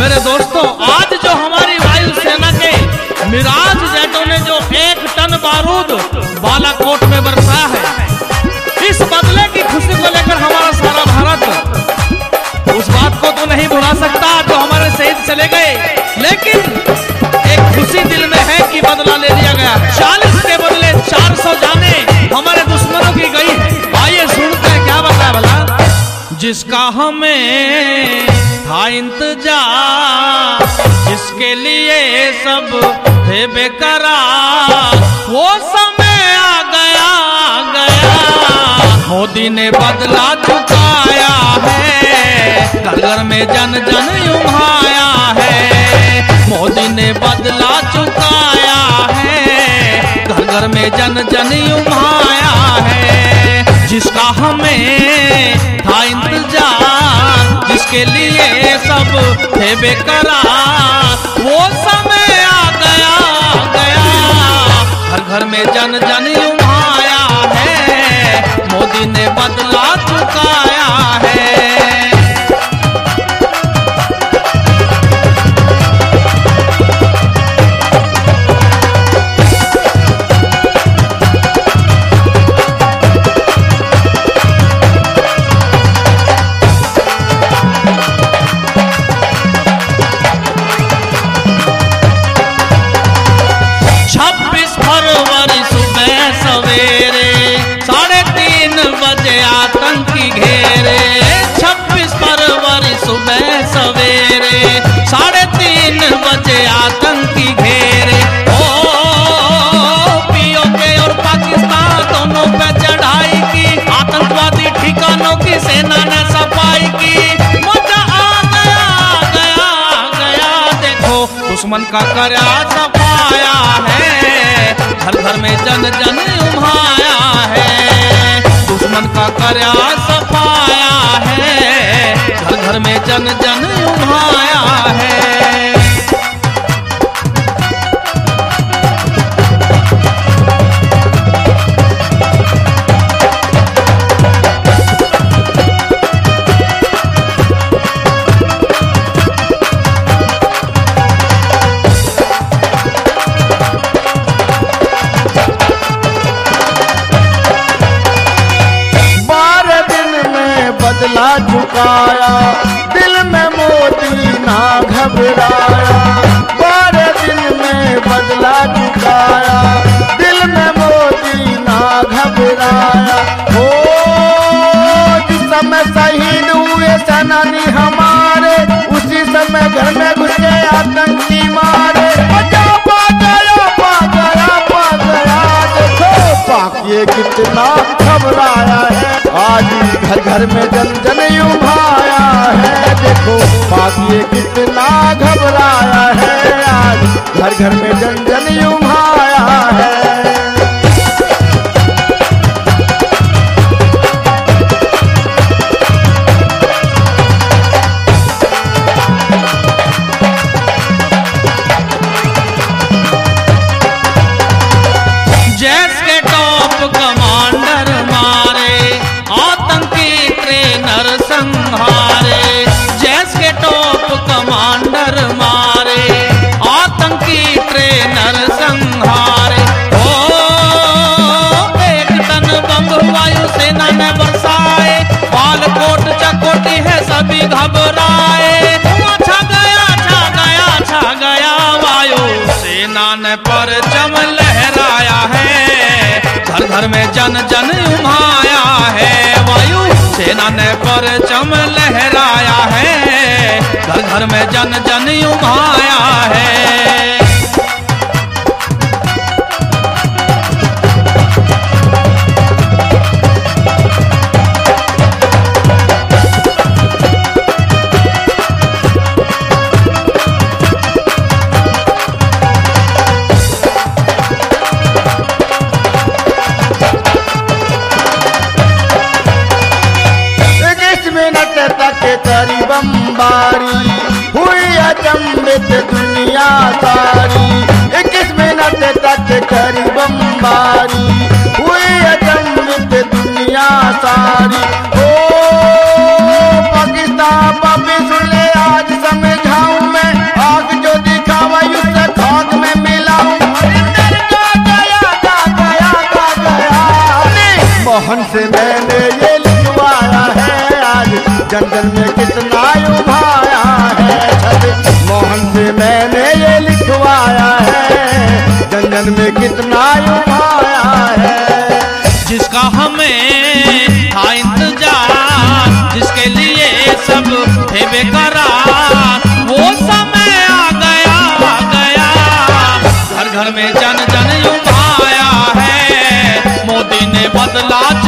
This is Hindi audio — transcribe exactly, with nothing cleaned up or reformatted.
मेरे दोस्तों, आज जो हमारी वायुसेना के मिराज जेटों ने जो एक टन बारूद बालाकोट में बरसाया है, इस बदले की खुशी को लेकर हमारा सारा भारत उस बात को तो नहीं भुला सकता जो हमारे शहीद चले गए, लेकिन एक खुशी दिल में है कि बदला ले लिया गया। चालीस के बदले चार सौ जाने हमारे दुश्मनों की गई है। आइए सुनते हैं क्या बताया भला। जिसका हमें था इंतजार, जिसके लिए सब थे बेकरार, वो समय आ गया आ गया। मोदी ने बदला चुकाया है, घर घर में जन जन युमाया है। मोदी ने बदला चुकाया है, घर घर में जन जन युमाया है। जिसका हमें था इंतजार, जिसके लिए सब थे बेकरार, वो समय आ गया आ गया। हर घर में जन जन युमाया है, मोदी ने बदला चुकाया है। आतंकी घेरे छब्बीस फरवरी सुबह सवेरे, साढ़े तीन बजे आतंकी घेरे। ओ पीओके और पाकिस्तान दोनों पे चढ़ाई की, आतंकवादी ठिकानों की सेना ने सफाई की। मजा आ गया गया गया, देखो दुश्मन का करया सफाया है, घर घर में जन जन उमाया है। दुश्मन का करया सफाया है, घर घर में जन जन उमाया है। बदला झुकाया, दिल में मोदी ना घबराया। बारह दिन में बदला झुकाया, दिल में मोदी ना घबराया। ओ जिस समय शहीद हुए सेनानी हमारे, उसी समय घर में घुस के आतंकी मारे। गया पा गया पा गया पा गया, देखो पाक ये कितना घबराया है। आज घर घर में जन जन युमाया है, देखो पाक ये कितना घबराया है। आज घर घर में जन जन युमाया है। जैस के टॉप कमांडर मारे, आतंकी ट्रेनर संहारे। जैस के टॉप कमांडर मारे, आतंकी ट्रेनर संहारे। ओ एक टन बम वायुसेना ने बरसाए, बालाकोट चकोटी है सभी घबराए। छा गया छा गया छा गया, वायुसेना ने परचम लहराया है, घर घर में जन जन उमाया है। वायु सेना ने परचम लहराया है, घर घर में जन जन उमाया है। करी बमबारी हुई अचंभित दुनिया सारी। इक्कीस मिनट तक करी बमबारी हुई अचंभित दुनिया सारी। ओ पाकिस्तान पापी सुन ले आज समझाऊं मैं, से मैंने ये लिखवाया है, आज जन जन में कितना उभाया है। छत्र मोहन से मैंने ये लिखवाया है, जन जन में कितना उभाया है। जिसका हमें था इंतजार, जिसके लिए सब थे बेकरार, वो समय आ गया आ गया। घर घर में जन जन उभाया है, मोदी ने बदला